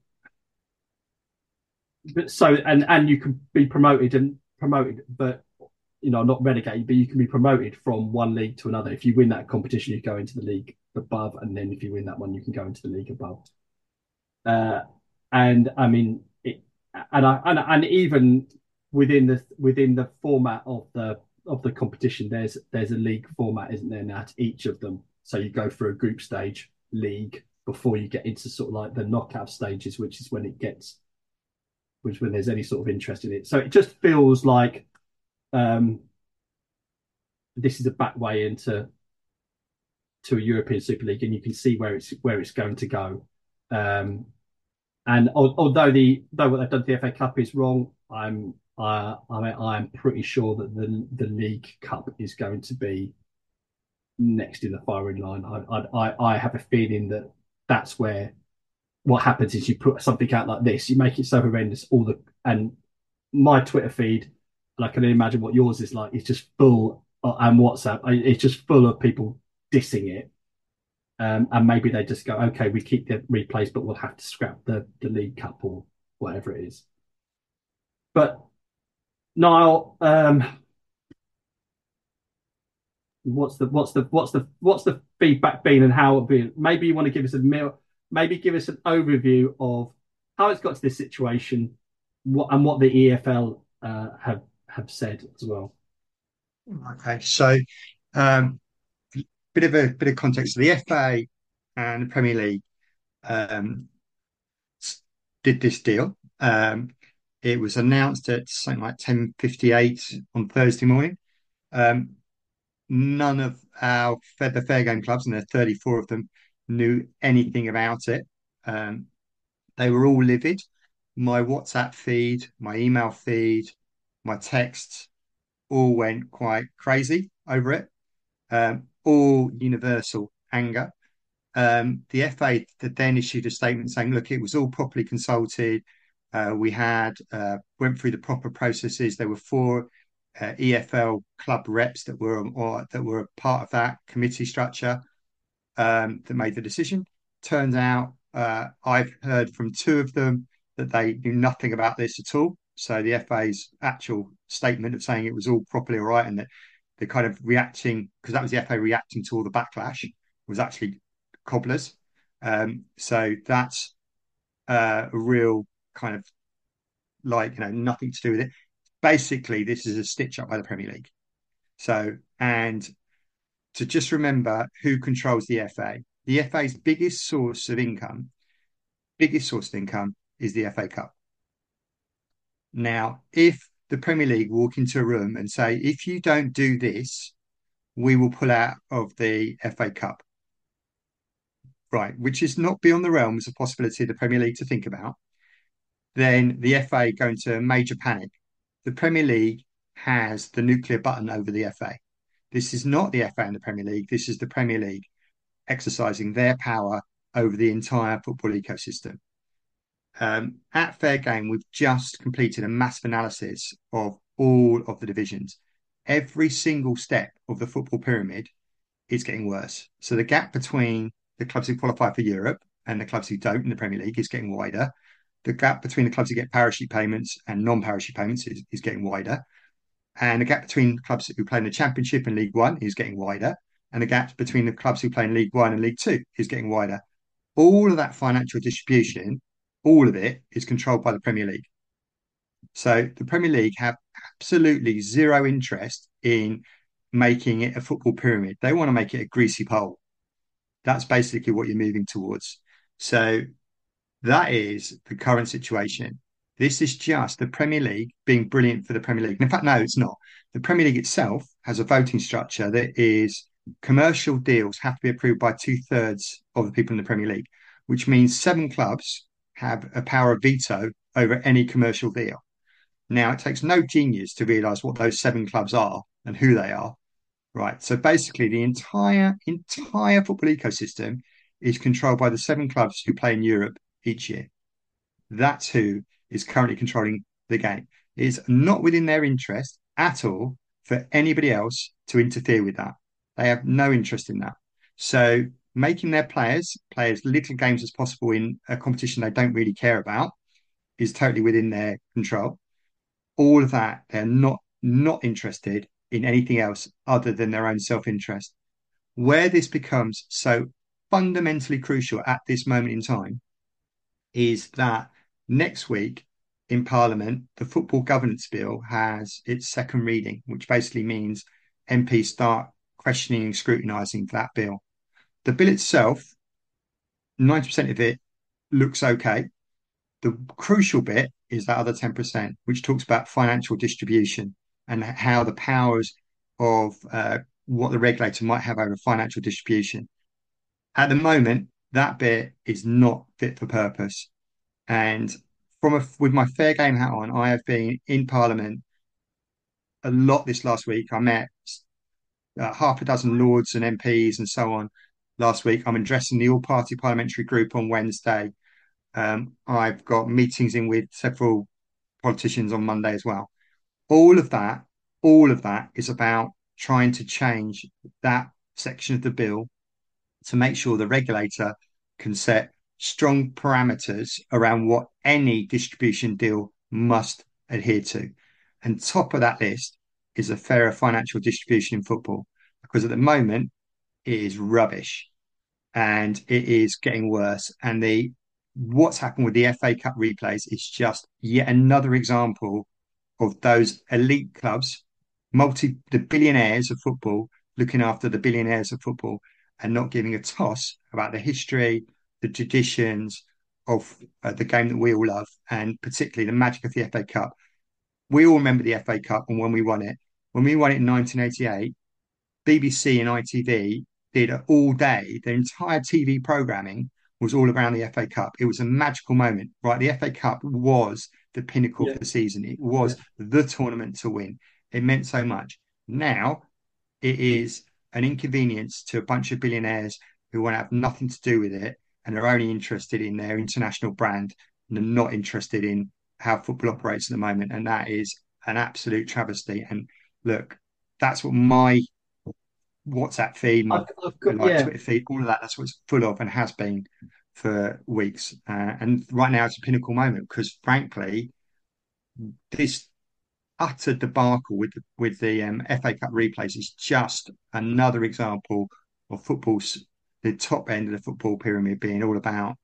but so and and you can be promoted and promoted, but you know not relegated, but you can be promoted from one league to another. If you win that competition, you go into the league above, and then if you win that one, you can go into the league above. Uh, and I mean, it, and I and, and even within the within the format of the of the competition, there's there's a league format, isn't there, now to each of them? So you go through a group stage league before you get into sort of like the knockout stages, which is when it gets, which when there's any sort of interest in it. So it just feels like, um, this is a back way into to a European Super League, and you can see where it's where it's going to go. Um, and although the though what they've done to the F A Cup is wrong, I'm I I I'm pretty sure that the the League Cup is going to be next in the firing line. I I I have a feeling that that's where what happens is you put something out like this, you make it so horrendous, all the and my Twitter feed, and I can imagine what yours is like, it's just full, uh, and WhatsApp, it's just full of people dissing it. Um, and maybe they just go, okay, we keep the replays, but we'll have to scrap the, the League Cup or whatever it is. But Niall, um, what's the what's the what's the what's the feedback been and how it been? Maybe you want to give us a meal, maybe give us an overview of how it's got to this situation, what and what the E F L uh, have have said as well. Okay, so um, bit of a bit of context. So the F A and the Premier League um, did this deal. Um, it was announced at something like ten fifty-eight on Thursday morning. Um, none of our the fair game clubs, and there are thirty-four of them, knew anything about it. Um, they were all livid. My WhatsApp feed, my email feed, my texts all went quite crazy over it. Um, all universal anger. Um, the F A then issued a statement saying, "Look, it was all properly consulted. Uh, we had uh, went through the proper processes. There were four uh, E F L club reps that were or that were part of that committee structure um, that made the decision. Turns out, uh, I've heard from two of them that they knew nothing about this at all. So the F A's actual statement of saying it was all properly all right and that they're kind of reacting because that was the F A reacting to all the backlash was actually cobblers. Um, so that's uh, a real kind of like you know nothing to do with it. Basically, this is a stitch up by the Premier League. So and to just remember who controls the F A. The F A's biggest source of income, biggest source of income is the F A Cup. Now, if the Premier League walk into a room and say, if you don't do this, we will pull out of the F A Cup. Right, which is not beyond the realms of possibility of the Premier League to think about, then the F A go into a major panic. The Premier League has the nuclear button over the F A. This is not the F A and the Premier League. This is the Premier League exercising their power over the entire football ecosystem. Um, at Fair Game, we've just completed a massive analysis of all of the divisions. Every single step of the football pyramid is getting worse. So the gap between the clubs who qualify for Europe and the clubs who don't in the Premier League is getting wider. The gap between the clubs who get parachute payments and non-parachute payments is, is getting wider. And the gap between clubs who play in the Championship and League One is getting wider. And the gap between the clubs who play in League One and League Two is getting wider. All of that financial distribution, all of it is controlled by the Premier League. So the Premier League have absolutely zero interest in making it a football pyramid. They want to make it a greasy pole. That's basically what you're moving towards. So that is the current situation. This is just the Premier League being brilliant for the Premier League. In fact, no, it's not. The Premier League itself has a voting structure that is commercial deals have to be approved by two thirds of the people in the Premier League, which means seven clubs have a power of veto over any commercial deal. Now, it takes no genius to realize what those seven clubs are and who they are. Right. So basically, the entire entire football ecosystem is controlled by the seven clubs who play in Europe each year. That's who is currently controlling the game. It is not within their interest at all for anybody else to interfere with that. They have no interest in that. So making their players play as little games as possible in a competition they don't really care about is totally within their control. All of that, they're not not interested in anything else other than their own self-interest. Where this becomes so fundamentally crucial at this moment in time is that next week in Parliament, the Football Governance Bill has its second reading, which basically means M Ps start questioning and scrutinising that bill. The bill itself, ninety percent of it looks okay. The crucial bit is that other ten percent, which talks about financial distribution and how the powers of uh, what the regulator might have over financial distribution. At the moment, that bit is not fit for purpose. And from a, with my fair game hat on, I have been in Parliament a lot this last week. I met uh, half a dozen lords and M Ps and so on last week. I'm addressing the all party parliamentary group on Wednesday. Um, I've got meetings in with several politicians on Monday as well. All of that, all of that is about trying to change that section of the bill to make sure the regulator can set strong parameters around what any distribution deal must adhere to. And top of that list is a fairer financial distribution in football, because at the moment it is rubbish and it is getting worse. And the what's happened with the F A Cup replays is just yet another example of those elite clubs, multi the billionaires of football, looking after the billionaires of football and not giving a toss about the history, the traditions of uh, the game that we all love, and particularly the magic of the F A Cup. We all remember the F A Cup and when we won it. When we won it in nineteen eighty-eight, B B C and I T V did it all day. Their entire T V programming was all around the F A Cup. It was a magical moment, right? The F A Cup was the pinnacle Yeah, of the season. It yeah. was the tournament to win. It meant so much. Now it is an inconvenience to a bunch of billionaires who want to have nothing to do with it and are only interested in their international brand and are not interested in how football operates at the moment. And that is an absolute travesty. And look, that's what my WhatsApp feed, my I've, I've got like yeah. Twitter feed, all of that. That's what it's full of and has been for weeks. Uh, and right now it's a pinnacle moment because, frankly, this utter debacle with the, with the um, F A Cup replays is just another example of football's the top end of the football pyramid being all about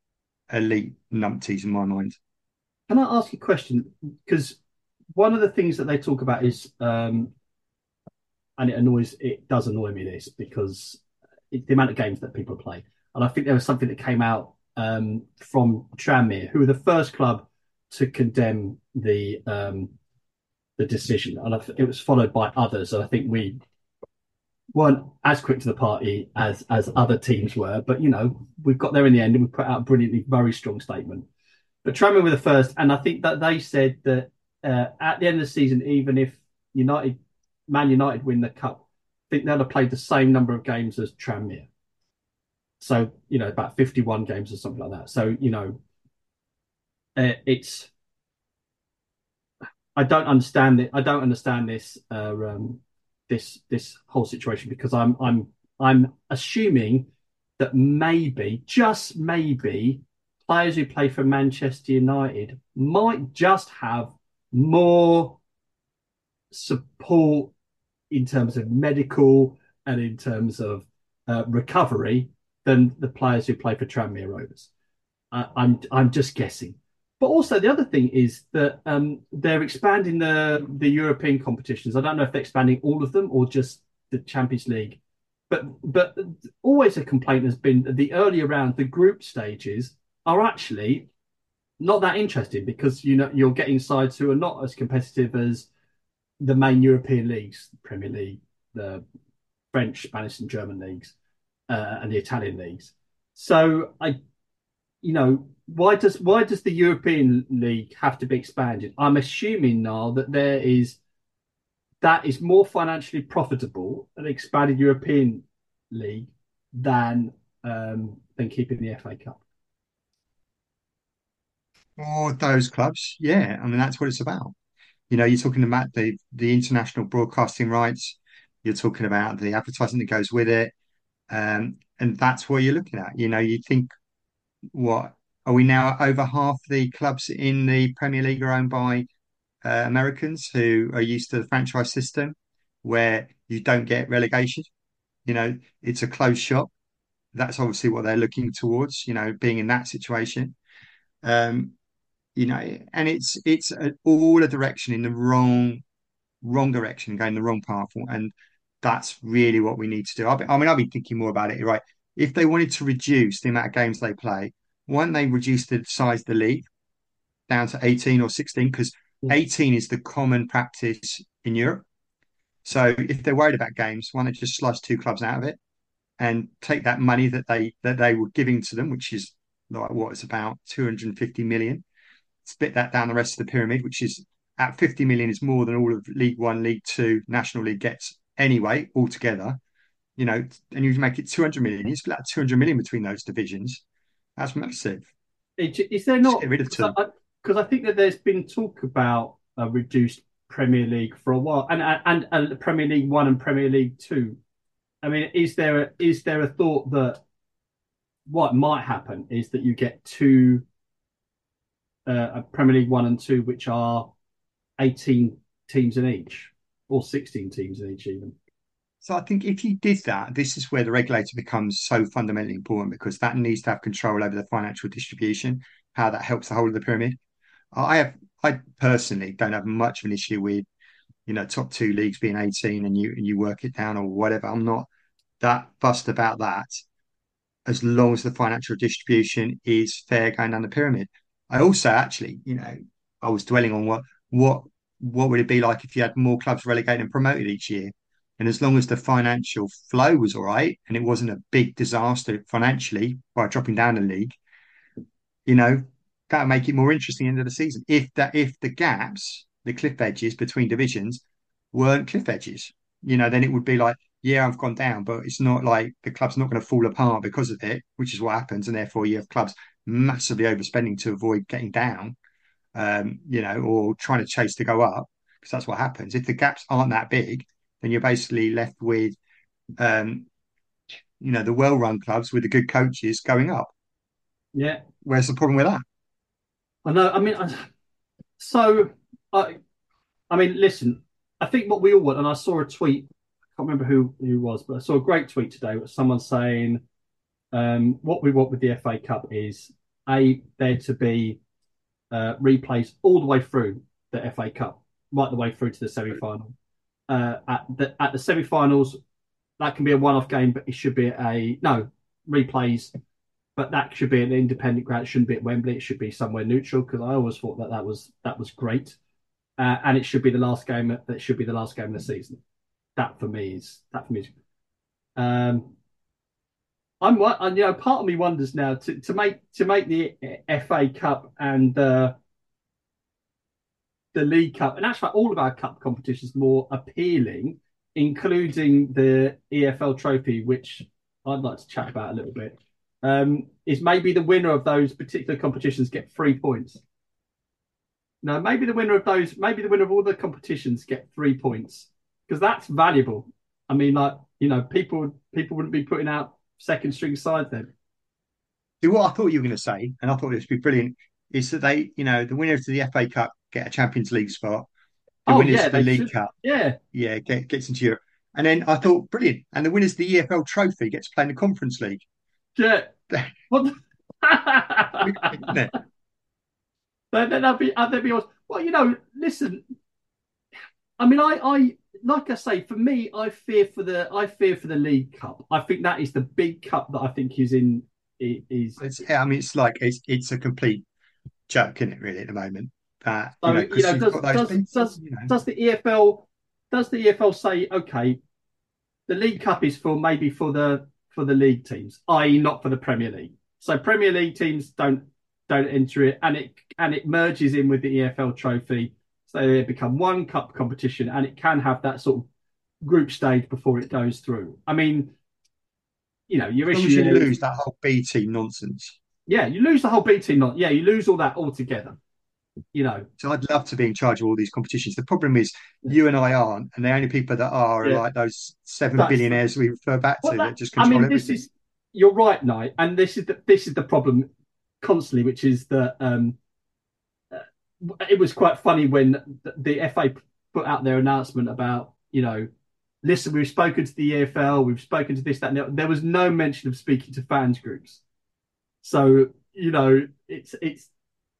elite numpties in my mind. Can I ask you a question? Because one of the things that they talk about is, um, and it annoys, it does annoy me this because it, the amount of games that people play, and I think there was something that came out um, from Tranmere, who were the first club to condemn the um, the decision, and I, it was followed by others. And I think we weren't as quick to the party as as other teams were, but you know we've got there in the end, and we put out a brilliantly very strong statement. But Tranmere were the first, and I think that they said that uh, at the end of the season, even if United, Man United win the cup, I think they'll have played the same number of games as Tranmere. So you know about fifty-one games or something like that. So you know uh, it's I don't understand it. I don't understand this uh, um, this this whole situation because I'm I'm I'm assuming that maybe just maybe players who play for Manchester United might just have more support in terms of medical and in terms of uh, recovery than the players who play for Tranmere Rovers. I, I'm I'm just guessing. But also the other thing is that um, they're expanding the the European competitions. I don't know if they're expanding all of them or just the Champions League. But but always a complaint has been that the earlier round, the group stages are actually not that interesting because you know you're getting sides who are not as competitive as the main European leagues, the Premier League, the French, Spanish, and German leagues, uh, and the Italian leagues. So I, you know, why does why does the European League have to be expanded? I'm assuming now that there is that is more financially profitable an expanded European League than um, than keeping the F A Cup. Or those clubs, yeah, I mean that's what it's about. You know, you're talking about the the international broadcasting rights. You're talking about the advertising that goes with it, um, and that's what you're looking at. You know, you think, what are we now? Over half the clubs in the Premier League are owned by uh, Americans who are used to the franchise system, where you don't get relegation. You know, it's a closed shop. That's obviously what they're looking towards. You know, being in that situation. Um, you know, and it's it's a, all a direction in the wrong wrong direction, going the wrong path, and that's really what we need to do. I, I mean, I've been thinking more about it. Right, if they wanted to reduce the amount of games they play, why don't they reduce the size of the league down to eighteen or sixteen? Because eighteen is the common practice in Europe. So if they're worried about games, why not just slice two clubs out of it and take that money that they that they were giving to them, which is like what it's about two hundred fifty million, split that down the rest of the pyramid, which is at fifty million is more than all of League One, League Two, National League gets anyway altogether. You know, and you make it two hundred million. You split out two hundred million between those divisions. That's massive. Is there Just not? get rid of Because two. I, because I think that there's been talk about a reduced Premier League for a while, and and and Premier League One and Premier League Two. I mean, is there a, is there a thought that what might happen is that you get two uh, a Premier League One and Two, which are eighteen teams in each, or sixteen teams in each, even. So I think if you did that, this is where the regulator becomes so fundamentally important because that needs to have control over the financial distribution, how that helps the whole of the pyramid. I have, I personally don't have much of an issue with, you know, top two leagues being eighteen and you and you work it down or whatever. I'm not that fussed about that as long as the financial distribution is fair going down the pyramid. I also actually, you know, I was dwelling on what what what would it be like if you had more clubs relegated and promoted each year? And as long as the financial flow was all right and it wasn't a big disaster financially by dropping down the league, you know, that would make it more interesting into the season. If that if the gaps, the cliff edges between divisions weren't cliff edges, you know, then it would be like, yeah, I've gone down, but it's not like the club's not going to fall apart because of it, which is what happens. And therefore you have clubs massively overspending to avoid getting down, um, you know, or trying to chase to go up, because that's what happens. If the gaps aren't that big, then you're basically left with um, you know, the well-run clubs with the good coaches going up. Yeah, Where's the problem with that? I know. I mean, I, so I, I mean, listen. I think what we all want, and I saw a tweet. I can't remember who who it was, but I saw a great tweet today. With someone saying, um, "What we want with the F A Cup is a there to be uh, replays all the way through the F A Cup, right the way through to the semi-final. Uh, at the at the semi-finals, that can be a one-off game, but it should be a no replays. But that should be an independent ground. It shouldn't be at Wembley. It should be somewhere neutral because I always thought that that was that was great. Uh, and it should be the last game. That should be the last game of the season. That for me is that for me. Is, um, I'm you know part of me wonders now to, to make to make the F A Cup and uh, the League Cup and actually all of our cup competitions more appealing, including the E F L Trophy, which I'd like to chat about a little bit. Um, is maybe the winner of those particular competitions get three points. No, maybe the winner of those, maybe the winner of all the competitions get three points because that's valuable. I mean, like you know, people people wouldn't be putting out second string sides then. See, what I thought you were going to say, and I thought this would be brilliant, is that they, you know, the winners of the F A Cup get a Champions League spot. The Oh winners yeah, of the they League should. Cup, Yeah, yeah, get, gets into Europe. And then I thought, brilliant. And the winners of the E F L Trophy get to play in the Conference League. yeah. What? The... Isn't it? then that'd be that'd be awesome. Well, you know, listen. I mean, I, I like I say, for me, I fear for the I fear for the League Cup. I think that is the big cup that I think is in is. It's, I mean, it's like it's it's a complete joke, isn't it? Really, at the moment, that you So know, you because know, you've does got those does people, does you know. does the E F L does the E F L say okay, the League Cup is for maybe for the for the league teams, that is, not for the Premier League. So Premier League teams don't don't enter it, and it and it merges in with the E F L Trophy, so they become one cup competition, and it can have that sort of group stage before it goes through. I mean, you know, your As long issue as you is, lose that whole B team nonsense. yeah, you lose the whole B team, not yeah, you lose all that altogether. You know, So I'd love to be in charge of all these competitions. The problem is you and I aren't, and the only people that are are yeah, like those seven that's billionaires we refer back well, to that that just I control mean, this everything. is you're right, Knight, and this is the this is the problem constantly, which is that um, it was quite funny when the, the F A put out their announcement about you know, listen, we've spoken to the E F L, we've spoken to this, that, and the, there was no mention of speaking to fans groups. So you know, it's it's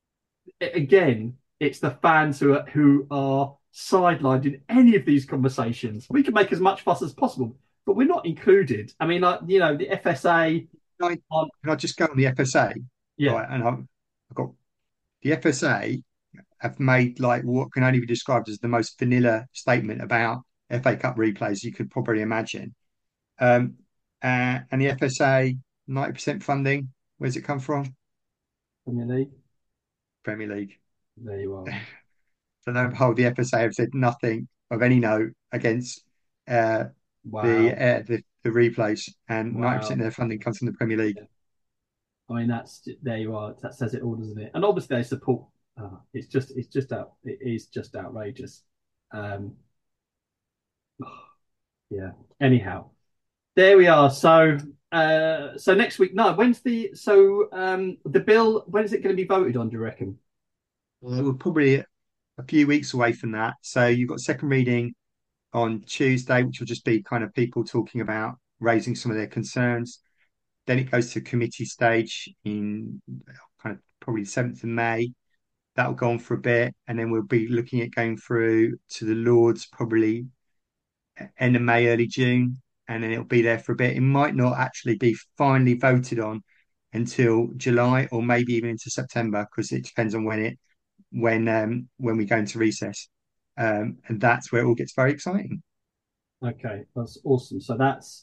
again, it's the fans who are who are sidelined in any of these conversations. We can make as much fuss as possible, but we're not included. I mean, like you know, the F S A Can I, on can I just go on the F S A? yeah, Right, and I've, I've got the F S A have made like what can only be described as the most vanilla statement about F A Cup replays you could probably imagine. Um, uh, and the F S A, ninety percent funding, where's it come from? Premier League. Premier League. There you are. So no, whole the F S A have said nothing of any note against uh, Wow. the, uh, the the replays, and Wow. ninety percent of their funding comes from the Premier League. Yeah. I mean, that's there you are. That says it all, doesn't it? And obviously they support. Uh, it's just, it's just out. It is just outrageous. Um, yeah. Anyhow, there we are. So, uh, so next week. No, when's the so um the bill? When is it going to be voted on? Do you reckon? Well, we're probably a few weeks away from that. So you've got second reading on Tuesday, which will just be kind of people talking about raising some of their concerns. Then it goes to committee stage in kind of probably seventh of May. That'll go on for a bit, and then we'll be looking at going through to the Lords probably end of May, early June, and then it'll be there for a bit. It might not actually be finally voted on until July or maybe even into September, because it depends on when it when um when we go into recess. Um, and that's where it all gets very exciting. Okay, that's awesome. So that's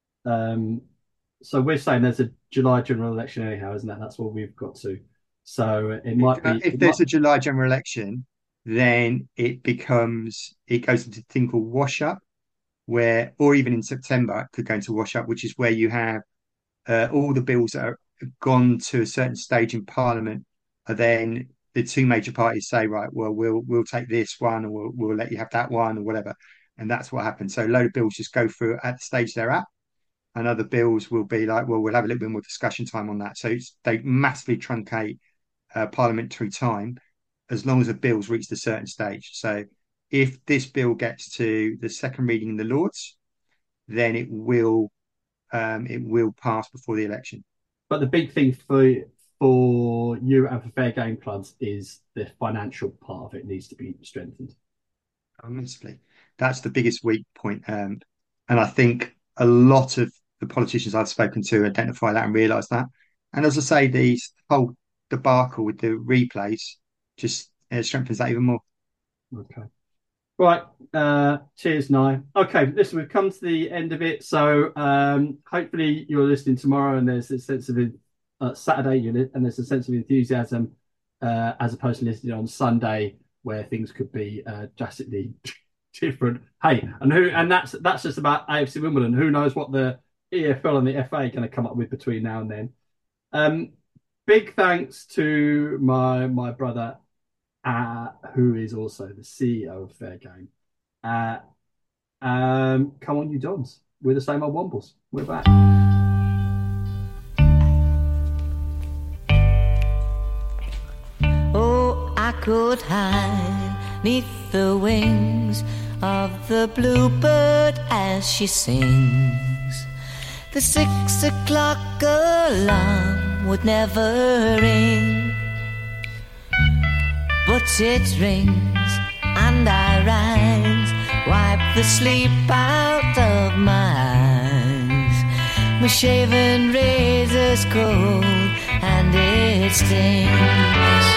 um so we're saying there's a July general election anyhow, isn't that? That's what we've got to. So it might If, uh, be if it there's might, a July general election, then it becomes it goes into a thing called wash up, where or even in September it could go into wash up, which is where you have uh, all the bills that are gone to a certain stage in Parliament are then the two major parties say, right, well, we'll we'll take this one, or we'll we'll let you have that one, or whatever, and that's what happens. So a load of bills just go through at the stage they're at, and other bills will be like, well, we'll have a little bit more discussion time on that. So it's, they massively truncate uh, parliamentary time as long as the bill's reached a certain stage. So if this bill gets to the second reading in the Lords, then it will um, it will pass before the election. but the big thing for for you and for Fair Game clubs is the financial part of it needs to be strengthened. Honestly, that's the biggest weak point. Um, and I think a lot of the politicians I've spoken to identify that and realise that. And as I say, the whole debacle with the replays just uh, strengthens that even more. Okay. Right. Uh, cheers, Nye. Okay, listen, we've come to the end of it. So um, hopefully you're listening tomorrow and there's a sense of uh, Saturday unit and there's a sense of enthusiasm uh, as opposed to listening on Sunday where things could be uh, drastically different. Hey, and who and that's that's just about A F C Wimbledon. Who knows what the E F L and the F A are going to come up with between now and then. Um, big thanks to my my brother Uh, who is also the C E O of Fair Game. Uh, um, come on, you Dons. We're the same old Wombles. We're back. Oh, I could hide neath the wings of the bluebird as she sings. The six o'clock alarm would never ring, but it rings and I rise, wipe the sleep out of my eyes. My shaven razor's cold and it stings.